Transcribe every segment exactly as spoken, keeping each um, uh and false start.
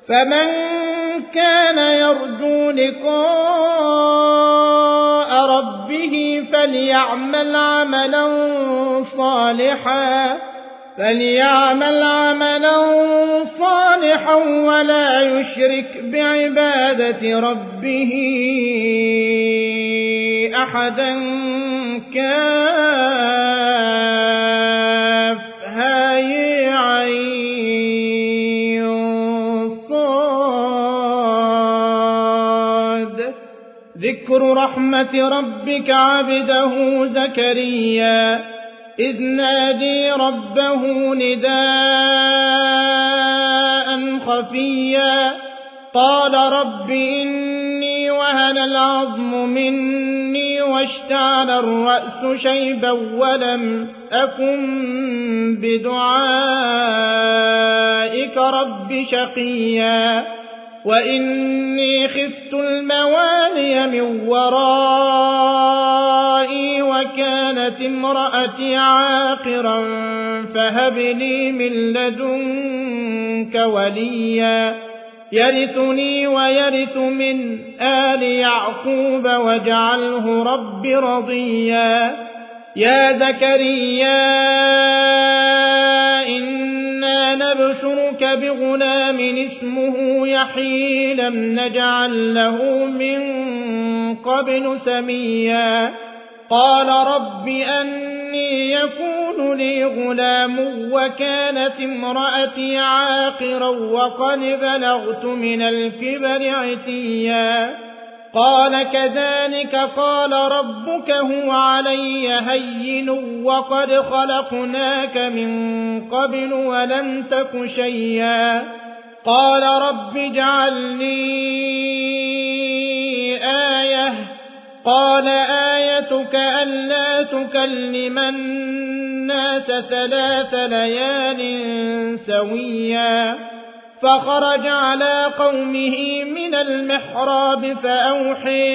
فمن كان يرجو لقاء ربه فليعمل عملا صالحا فليعمل عملا صالحا ولا يشرك بعبادة ربه أحدا. كافها يا عين صاد. ذكر رحمة ربك عبده زكريا إذ نادي ربه نداء خفيا قال رب إني وهن العظم مني واشتعل الرأس شيبا ولم أكن بدعائك رب شقيا وإني خفت الموالي من ورائي وكانت امرأتي عاقرا فهب لي من لدنك وليا يرثني ويرث من آل يعقوب واجعله رب رضيا. يا زكريا إنا نبشرك بغلام اسمه يحيى لم نجعل له من قبل سميا قال رب أني يكون لي غلام وكانت امرأتي عاقرا وقد بلغت من الكبر عتيا قال كذلك قال ربك هو علي هين وقد خلقناك من قبل ولم تك شيئا قال رب اجعل لي آية قال آيتك ألا تكلم الناس ثلاث ليال سويا فخرج على قومه من المحراب فأوحي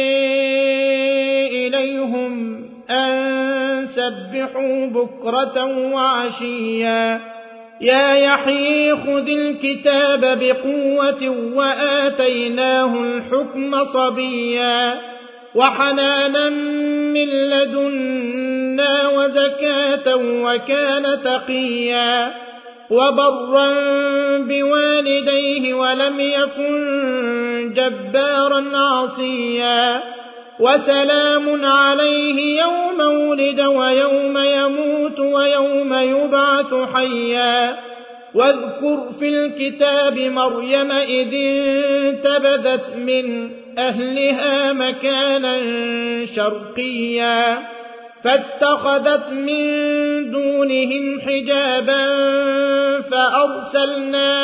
إليهم أن سبحوا بكرة وعشيا يا يحيى خذ الكتاب بقوة وآتيناه الحكم صبيا وحنانا من لدنا وزكاة وكان تقيا وبرا بوالديه ولم يكن جبارا عصيا وسلام عليه يوم ولد ويوم يموت ويوم يبعث حيا واذكر في الكتاب مريم إذ انتبذت من أهلها مكانا شرقيا فاتخذت من دونهم حجابا فأرسلنا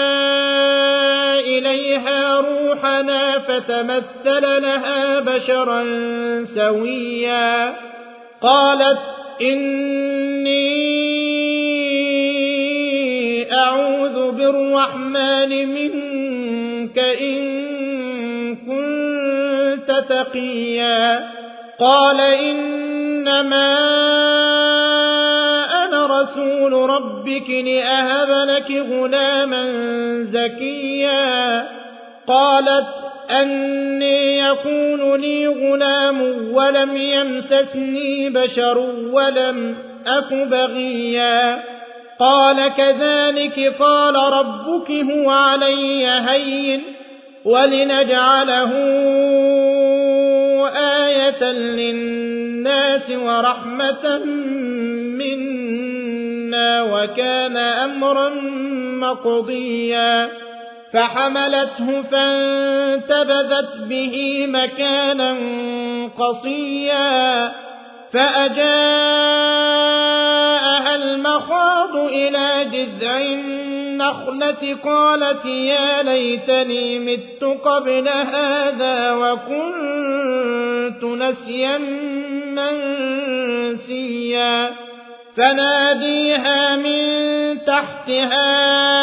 إليها روحنا فتمثل لها بشرا سويا قالت إني أعوذ بالرحمن منك إن كنت تقيا قال إنما أنا رسول ربك لأهب لك غلاما زكيا قالت أني يكون لي غلام ولم يمسسني بشر ولم أك بغيا قال كذلك قال ربك هو علي هين ولنجعله آية للناس ورحمة منا وكان أمرا مقضيا فحملته فانتبذت به مكانا قصيا فأجاءها المخاض إلى جذع النخلة قالت يا ليتني مت قبل هذا وكنت نسيا منسيا فناديها من تحتها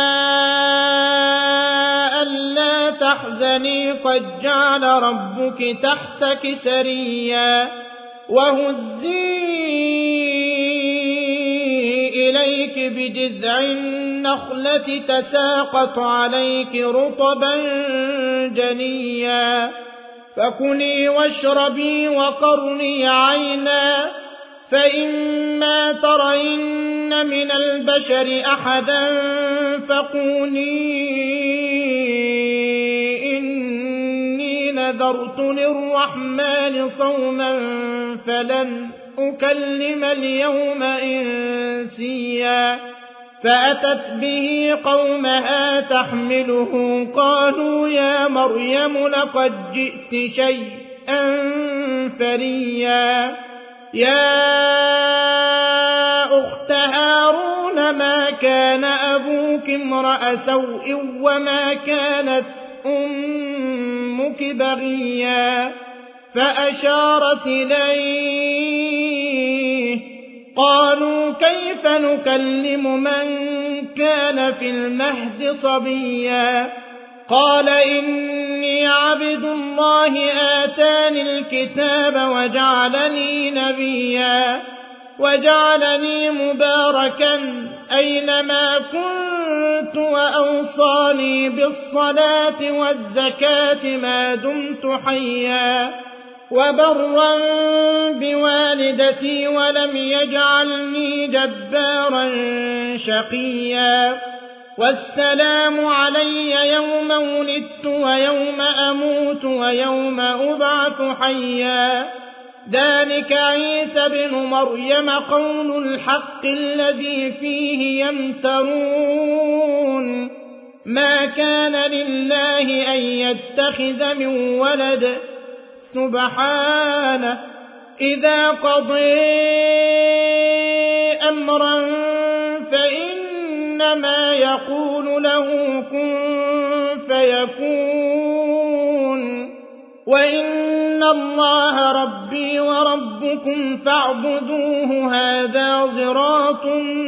ألا تحزني قد جعل ربك تحتك سريا وهزي إليك بجذع النخلة تساقط عليك رطبا جنيا فكلي واشربي وقري عينا فإما ترين من البشر أحدا فقولي إني نذرت للرحمن صوما فلن أكلم اليوم إنسيا فأتت به قومها تحمله قالوا يا مريم لقد جئت شيئا فريا يا أخت هارون ما كان أبوك امرأ سوء وما كانت أمك بغيا فأشارت إليه قالوا كيف نكلم من كان في المهد صبيا قال إني عبد الله آتاني الكتاب وجعلني نبيا وجعلني مباركا أينما كنت وأوصاني بالصلاة والزكاة ما دمت حيا وبرا بوالدتي ولم يجعلني جبارا شقيا والسلام علي يوم ولدت ويوم أموت ويوم أبعث حيا ذلك عيسى بن مريم قول الحق الذي فيه يمترون ما كان لله أن يتخذ من ولد سبحانه إذا قضي أمرا فإنما يقول له كن فيكون وإن الله ربي وربكم فاعبدوه هذا صراط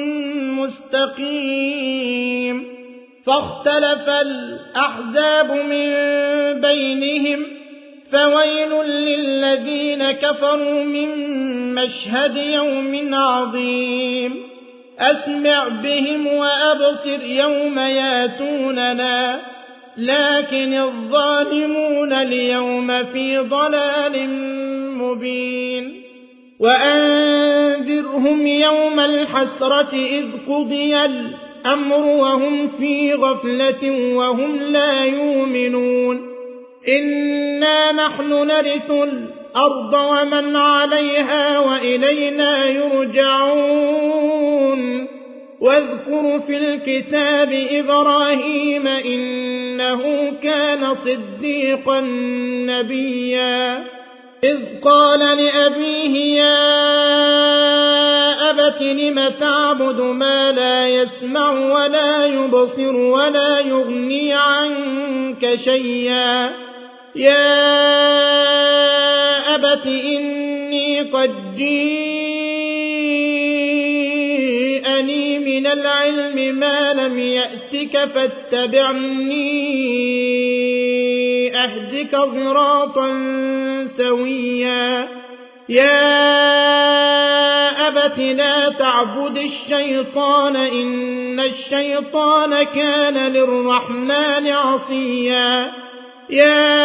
مستقيم فاختلف الأحزاب من بينهم فويل للذين كفروا من مشهد يوم عظيم أسمع بهم وأبصر يوم ياتوننا لكن الظالمون اليوم في ضلال مبين وأنذرهم يوم الحسرة إذ قضي الأمر وهم في غفلة وهم لا يؤمنون إنا نحن نرث الأرض ومن عليها وإلينا يرجعون واذكر في الكتاب إبراهيم إنه كان صديقا نبيا إذ قال لأبيه يا أبت لم تعبد ما لا يسمع ولا يبصر ولا يغني عنك شيئا يا أبت إني قد جيءني من العلم ما لم يأتك فاتبعني أهدك صراطا سويا يا أبت لا تعبد الشيطان إن الشيطان كان للرحمن عصيا يا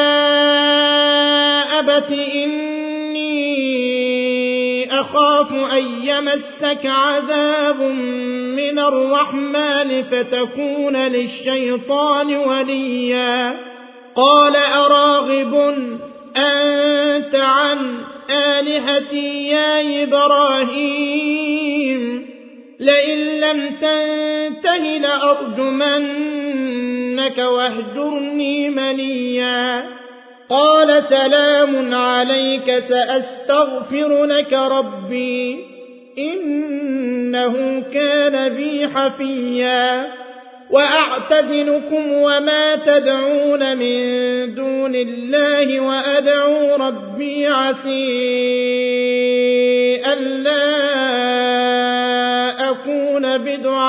أبت إني أخاف أن يمسك عذاب من الرحمن فتكون للشيطان وليا قال أراغب أنت عن آلهتي يا إبراهيم لئن لم تنته لأرجمنك واهجرني مليا قال سلام عليك سأستغفر لك ربي إنه كان بي حفيا وأعتزلكم وما تدعون من دون الله وأدعو ربي عسي ألا أكون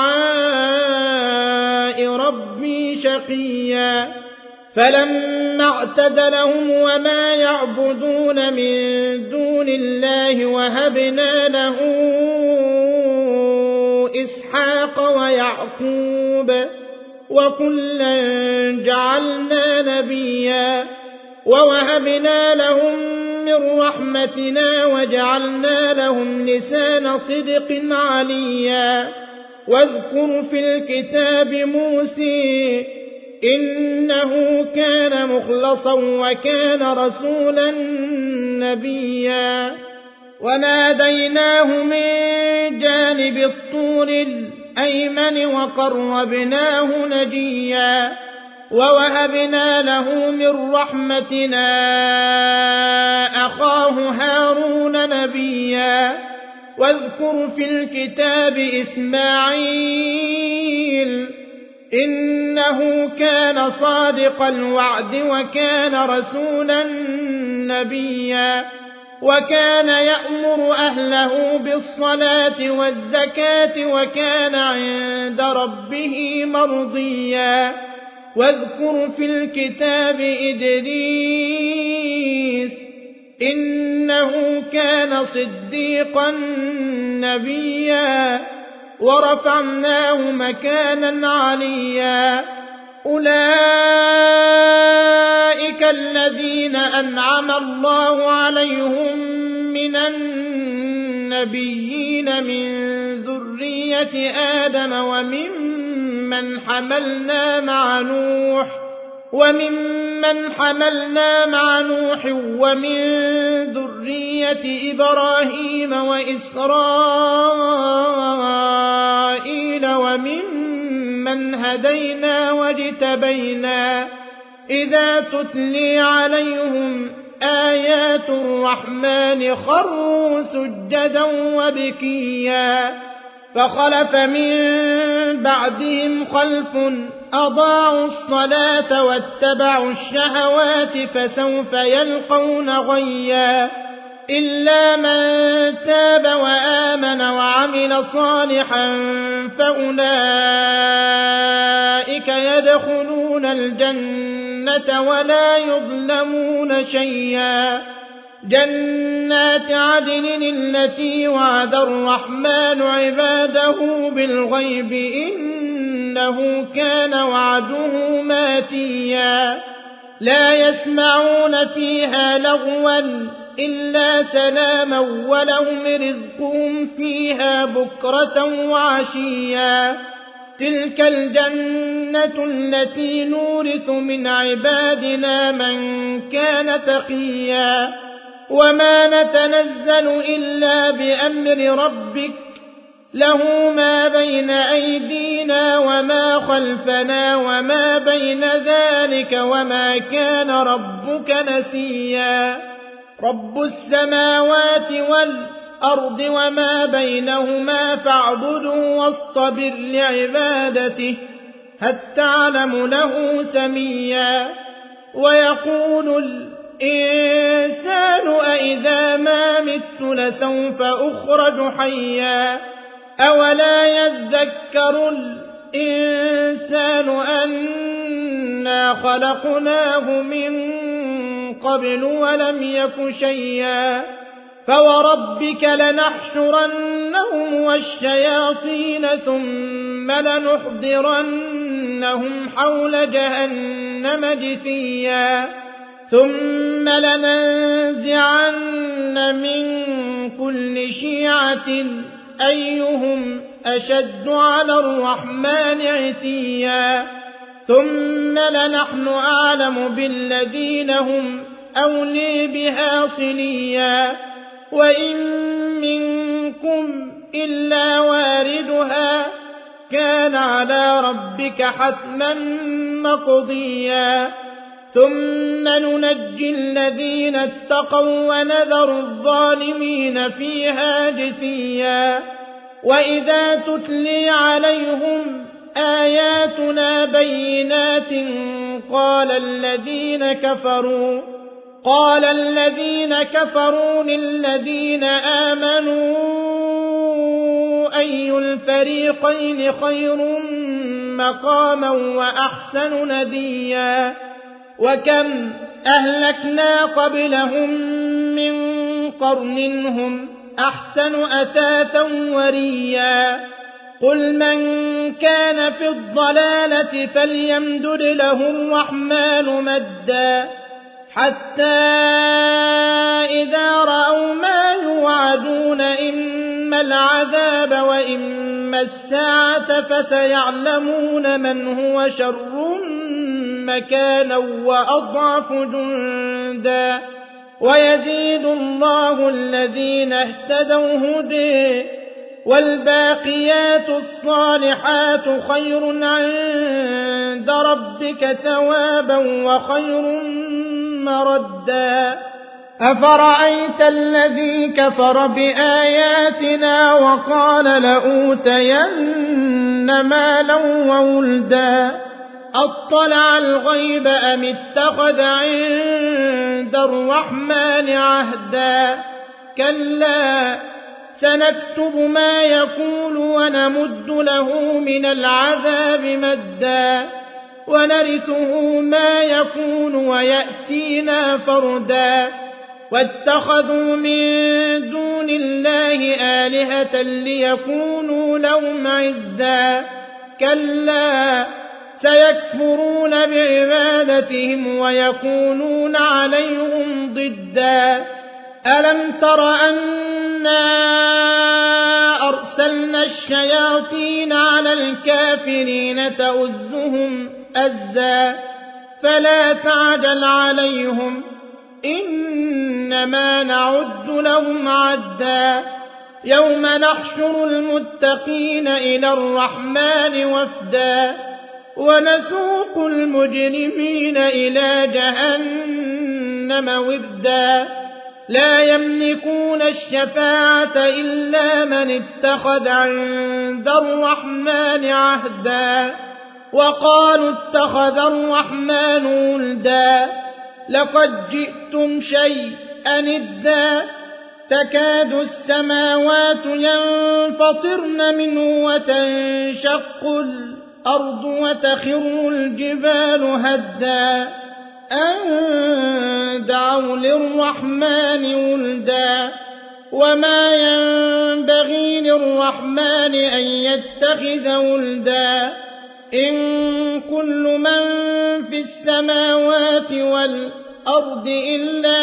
بدعاء ربي شقيا فلما اعتزلهم وما يعبدون من دون الله وهبنا له إسحاق ويعقوب وكلا جعلنا نبيا ووهبنا لهم من رحمتنا وجعلنا لهم لسان صدق عليا واذكر في الكتاب موسى إنه كان مخلصا وكان رسولا نبيا وناديناه من جانب الطور الأيمن وقربناه نجيا ووهبنا له من رحمتنا أخاه هارون نبيا واذكر في الكتاب إسماعيل إنه كان صادق الوعد وكان رسولا نبيا وكان يأمر أهله بالصلاة والزكاة وكان عند ربه مرضيا واذكر في الكتاب إدريس إنه كان صديقا نبيا ورفعناه مكانا عليا أولئك الذين أنعم الله عليهم من النبيين من ذرية آدم وممن حملنا مع نوح وممن حملنا مع نوح ومن ذرية إبراهيم وإسرائيل وممن هدينا واجتبينا إذا تتلي عليهم آيات الرحمن خروا سجدا وبكيا فخلف من بعدهم خلف أضاعوا الصلاة واتبعوا الشهوات فسوف يلقون غيا إلا من تاب وآمن وعمل صالحا فأولئك يدخلون الجنة ولا يظلمون شيئا جنات عدن التي وعد الرحمن عباده بالغيب إنه كان وعده ماتيا لا يسمعون فيها لغوا إلا سلاما ولهم رزقهم فيها بكرة وعشيا تلك الجنة التي نورث من عبادنا من كان تقيا وما نتنزل إلا بأمر ربك له ما بين أيدينا وما خلفنا وما بين ذلك وما كان ربك نسيا رب السماوات والأرض وما بينهما فاعبده واصطبر لعبادته هل تعلم له سميا ويقول الإنسان أإذا ما مت لسوف أخرج حيا أولا يذكر الإنسان أنا خلقناه من قبل ولم يك شيئا فوربك لنحشرنهم والشياطين ثم لنحضرنهم حول جهنم جثيا ثم لننزعن من كل شيعة أيهم أشد على الرحمن عتيا ثم لنحن أعلم بالذين هم أولي بها صليا وإن منكم إلا واردها كان على ربك حتما مقضيا ثم ننجي الذين اتقوا ونذر الظالمين فيها جثيا وإذا تتلي عليهم آياتنا بينات قال الذين كفروا قال الذين كفروا للذين آمنوا أي الفريقين خير مقاما وأحسن نديا وكم أهلكنا قبلهم من قرن هم أحسن أثاثا وريا قل من كان في الضلالة فليمدد له الرحمن مدا حتى إذا رأوا ما يوعدون إما العذاب وإما الساعة فسيعلمون من هو شر مكانا وأضعف جندا ويزيد الله الذين اهتدوا هدى والباقيات الصالحات خير عند ربك ثوابا وخير مردا أفرأيت الذي كفر بآياتنا وقال لأوتين مالا وولدا أطلع الغيب أم اتخذ عند الرحمن عهدا كلا سنكتب ما يقول ونمد له من العذاب مدا ونرثه ما يقول ويأتينا فردا واتخذوا من دون الله آلهة ليكونوا لهم عزا كلا سيكفرون بعبادتهم ويكونون عليهم ضدا ألم تر أنا أرسلنا الشياطين على الكافرين تؤزهم أزا فلا تعجل عليهم إنما نعد لهم عدا يوم نحشر المتقين إلى الرحمن وفدا ونسوق المجرمين إلى جهنم وردا لا يملكون الشفاعة إلا من اتخذ عند الرحمن عهدا وقالوا اتخذ الرحمن ولدا لقد جئتم شيئا إدا تكاد السماوات ينفطرن منه وتنشق الأرض وتخر الجبال هدا أن دعوا للرحمن ولدا وما ينبغي للرحمن أن يتخذ ولدا إن كل من في السماوات والأرض إلا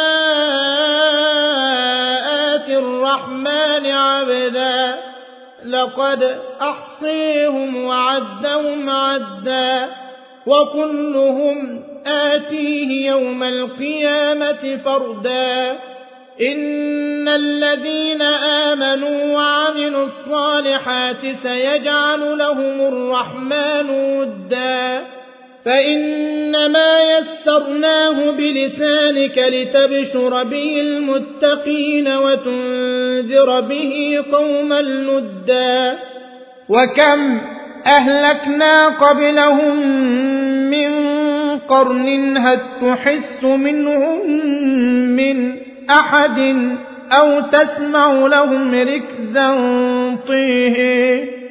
آتي الرحمن عبدا لقد أحصيهم وعدهم عدا وكلهم آتيه يوم القيامة فردا إن الذين آمنوا وعملوا الصالحات سيجعل لهم الرحمن ودا فإنما يسرناه بلسانك لتبشر به المتقين وتنذر به قوما لدا وكم أهلكنا قبلهم من قرن هل تحس منهم من أحد أو تسمع لهم ركزا طيه